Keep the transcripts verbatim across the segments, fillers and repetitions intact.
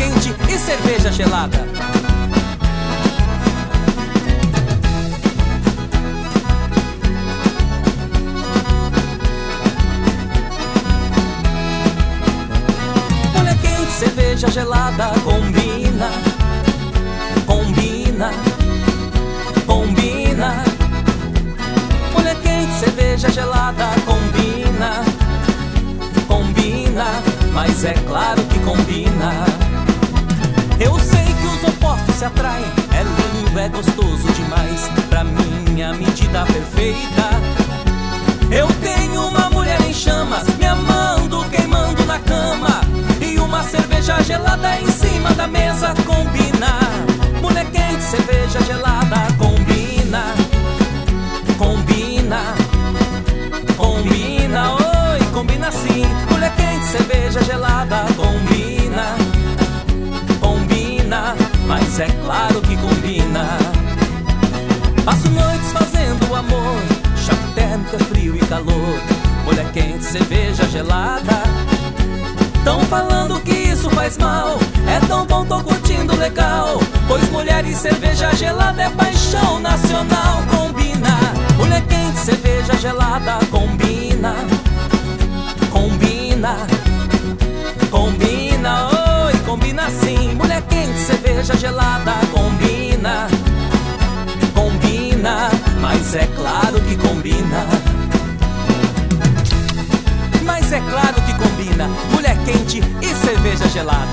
quente e cerveja gelada. Mulher quente, cerveja gelada, combina, combina, combina. Mulher quente, cerveja gelada, combina, combina, mas é claro que combina. Eu sei que os opostos se atraem, é lindo, é gostoso demais, pra mim a medida perfeita. Eu tenho uma mulher em chamas, me amando, queimando na cama, e uma cerveja gelada em cima da mesa, combina. Mulher quente, cerveja gelada, combina, combina, combina, oi, combina sim. Mulher quente, cerveja gelada, combina, combina, mas é claro que combina. Passo noites fazendo amor, choque térmico, é frio e calor. Mulher quente, cerveja gelada, tão falando que isso faz mal, é tão bom, tô curtindo legal, pois mulher e cerveja gelada é paixão nacional, combina. Mulher quente, cerveja gelada, combina, combina, combina, oi, combina sim. Mulher quente, cerveja gelada, combina, combina, mas é claro que combina. Mas é claro que combina, mulher quente e cerveja gelada.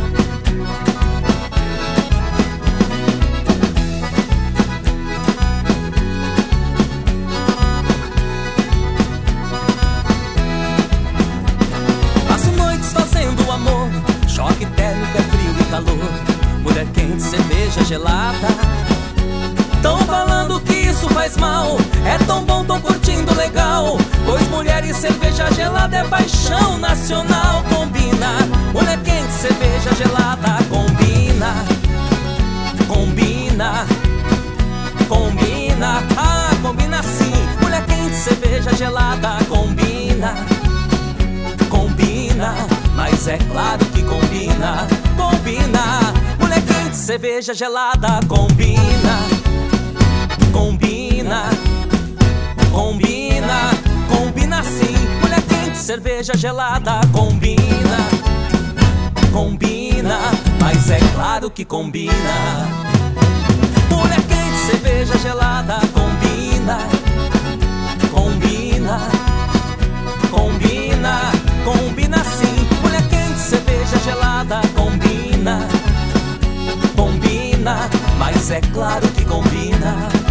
Passo noites fazendo amor, choque térmico, é frio e calor. Mulher quente, cerveja gelada, tão falando que isso faz mal, é tão bom, tão curtindo legal, pois mulher e cerveja gelada é paixão nacional, combina. Mulher quente, cerveja gelada, combina, combina, combina, ah, combina sim. Mulher quente, cerveja gelada, combina, combina, mas é claro que combina, combina. Mulher quente, cerveja gelada, combina, combina, combina, combina sim. Mulher quente, cerveja gelada, combina, combina, mas é claro que combina. Mulher quente, cerveja gelada, combina, combina, combina, combina sim. Mulher quente, cerveja gelada, combina, combina, mas é claro que combina.